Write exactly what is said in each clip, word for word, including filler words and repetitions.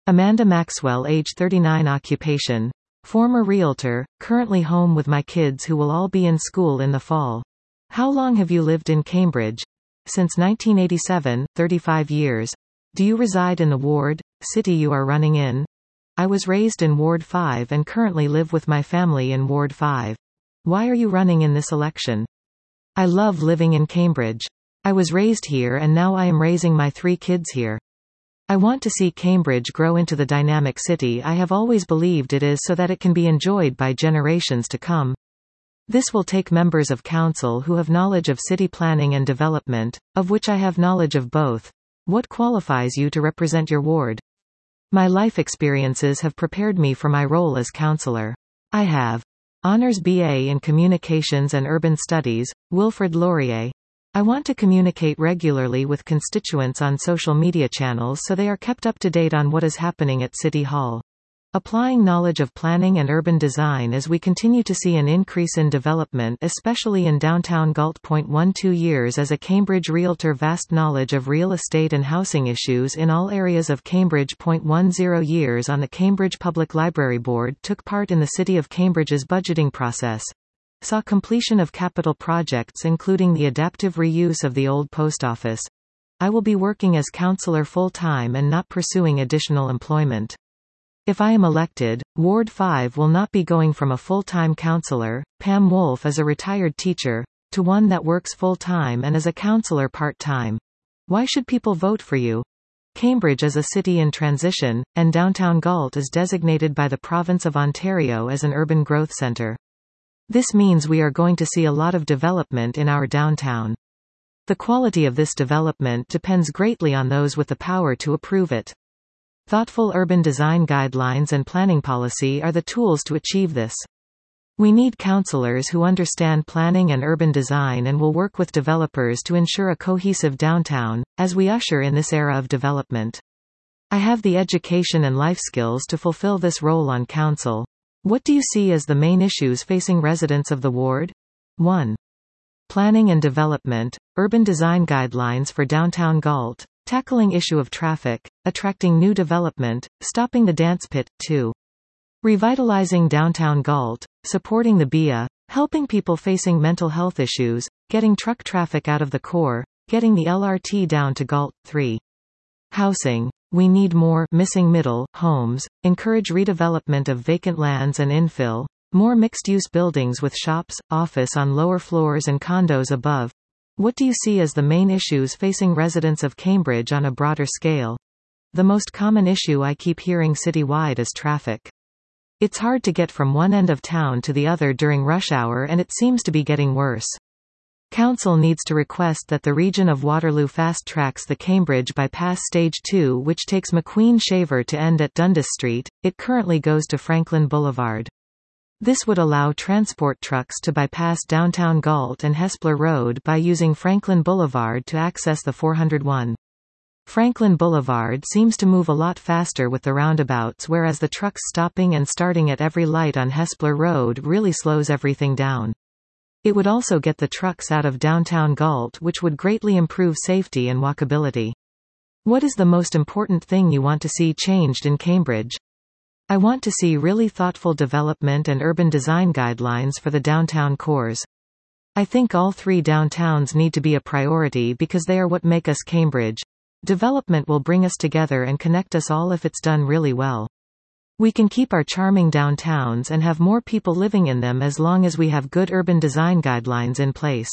Amanda Maxwell, age thirty-nine, occupation: former realtor, currently home with my kids who will all be in school in the fall. How long have you lived in Cambridge? Since nineteen eighty-seven, thirty-five years. Do you reside in the ward, city you are running in? I was raised in Ward five and currently live with my family in Ward five. Why are you running in this election? I love living in Cambridge. I was raised here and now I am raising my three kids here. I want to see Cambridge grow into the dynamic city I have always believed it is so that it can be enjoyed by generations to come. This will take members of council who have knowledge of city planning and development, of which I have knowledge of both. What qualifies you to represent your ward? My life experiences have prepared me for my role as councillor. I have Honours B A in Communications and Urban Studies, Wilfrid Laurier. I want to communicate regularly with constituents on social media channels so they are kept up to date on what is happening at City Hall. Applying knowledge of planning and urban design as we continue to see an increase in development, especially in downtown Galt. twelve years as a Cambridge realtor, vast knowledge of real estate and housing issues in all areas of Cambridge. ten years on the Cambridge Public Library Board, took part in the City of Cambridge's budgeting process. Saw completion of capital projects including the adaptive reuse of the old post office. I will be working as councillor full-time and not pursuing additional employment. If I am elected, Ward five will not be going from a full-time councillor, Pam Wolf is a retired teacher, to one that works full-time and is a councillor part-time. Why should people vote for you? Cambridge is a city in transition, and downtown Galt is designated by the Province of Ontario as an urban growth centre. This means we are going to see a lot of development in our downtown. The quality of this development depends greatly on those with the power to approve it. Thoughtful urban design guidelines and planning policy are the tools to achieve this. We need councillors who understand planning and urban design and will work with developers to ensure a cohesive downtown, as we usher in this era of development. I have the education and life skills to fulfill this role on council. What do you see as the main issues facing residents of the ward? one. Planning and development, urban design guidelines for downtown Galt, tackling issue of traffic, attracting new development, stopping the dance pit. two. Revitalizing downtown Galt, supporting the B I A, helping people facing mental health issues, getting truck traffic out of the core, getting the L R T down to Galt. three. Housing. We need more missing middle homes, encourage redevelopment of vacant lands and infill, more mixed-use buildings with shops, office on lower floors and condos above. What do you see as the main issues facing residents of Cambridge on a broader scale? The most common issue I keep hearing citywide is traffic. It's hard to get from one end of town to the other during rush hour and it seems to be getting worse. Council needs to request that the region of Waterloo fast-tracks the Cambridge Bypass Stage two, which takes McQueen Shaver to end at Dundas Street. It currently goes to Franklin Boulevard. This would allow transport trucks to bypass downtown Galt and Hespeler Road by using Franklin Boulevard to access the four oh one. Franklin Boulevard seems to move a lot faster with the roundabouts, whereas the trucks stopping and starting at every light on Hespeler Road really slows everything down. It would also get the trucks out of downtown Galt, which would greatly improve safety and walkability. What is the most important thing you want to see changed in Cambridge? I want to see really thoughtful development and urban design guidelines for the downtown cores. I think all three downtowns need to be a priority because they are what make us Cambridge. Development will bring us together and connect us all if it's done really well. We can keep our charming downtowns and have more people living in them as long as we have good urban design guidelines in place.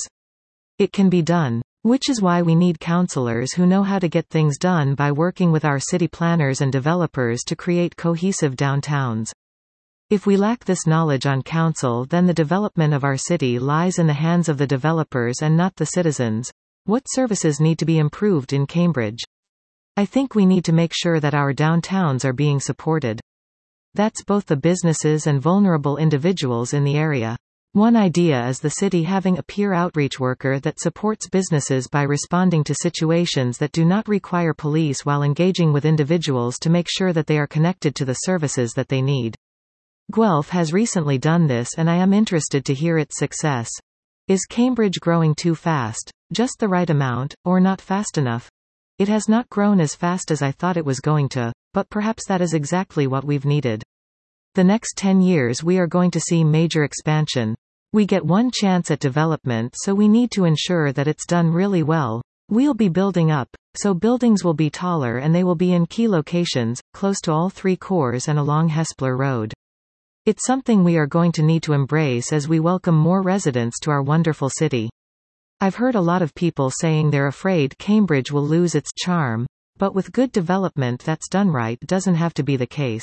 It can be done. Which is why we need councillors who know how to get things done by working with our city planners and developers to create cohesive downtowns. If we lack this knowledge on council, then the development of our city lies in the hands of the developers and not the citizens. What services need to be improved in Cambridge? I think we need to make sure that our downtowns are being supported. That's both the businesses and vulnerable individuals in the area. One idea is the city having a peer outreach worker that supports businesses by responding to situations that do not require police while engaging with individuals to make sure that they are connected to the services that they need. Guelph has recently done this and I am interested to hear its success. Is Cambridge growing too fast, just the right amount, or not fast enough? It has not grown as fast as I thought it was going to, but perhaps that is exactly what we've needed. The next ten years we are going to see major expansion. We get one chance at development, so we need to ensure that it's done really well. We'll be building up, so buildings will be taller and they will be in key locations, close to all three cores and along Hespeler Road. It's something we are going to need to embrace as we welcome more residents to our wonderful city. I've heard a lot of people saying they're afraid Cambridge will lose its charm, but with good development that's done right doesn't have to be the case.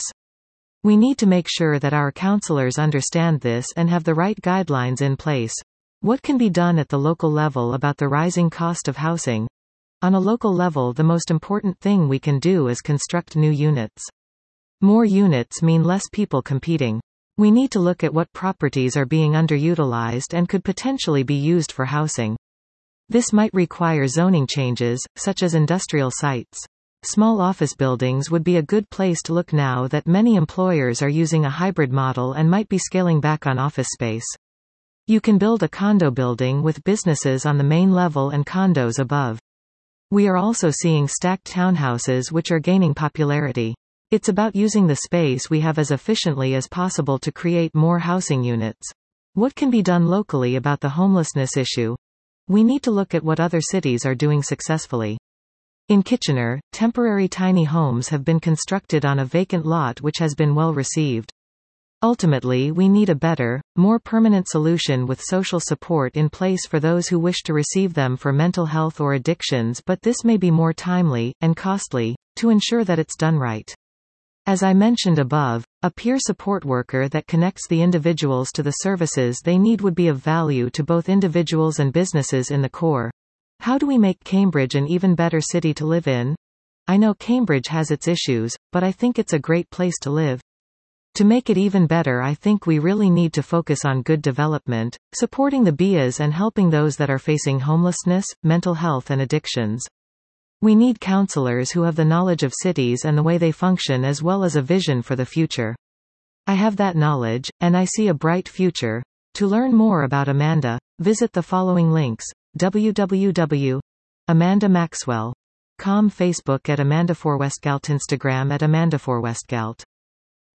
We need to make sure that our councillors understand this and have the right guidelines in place. What can be done at the local level about the rising cost of housing? On a local level, the most important thing we can do is construct new units. More units mean less people competing. We need to look at what properties are being underutilized and could potentially be used for housing. This might require zoning changes, such as industrial sites. Small office buildings would be a good place to look now that many employers are using a hybrid model and might be scaling back on office space. You can build a condo building with businesses on the main level and condos above. We are also seeing stacked townhouses which are gaining popularity. It's about using the space we have as efficiently as possible to create more housing units. What can be done locally about the homelessness issue? We need to look at what other cities are doing successfully. In Kitchener, temporary tiny homes have been constructed on a vacant lot which has been well received. Ultimately, we need a better, more permanent solution with social support in place for those who wish to receive them for mental health or addictions, but this may be more timely, and costly, to ensure that it's done right. As I mentioned above, a peer support worker that connects the individuals to the services they need would be of value to both individuals and businesses in the core. How do we make Cambridge an even better city to live in? I know Cambridge has its issues, but I think it's a great place to live. To make it even better, I think we really need to focus on good development, supporting the B Is and helping those that are facing homelessness, mental health and addictions. We need councillors who have the knowledge of cities and the way they function as well as a vision for the future. I have that knowledge, and I see a bright future. To learn more about Amanda, visit the following links: w w w dot amanda maxwell dot com, Facebook at Amanda Forwestgalt, Instagram at Amanda Forwestgalt.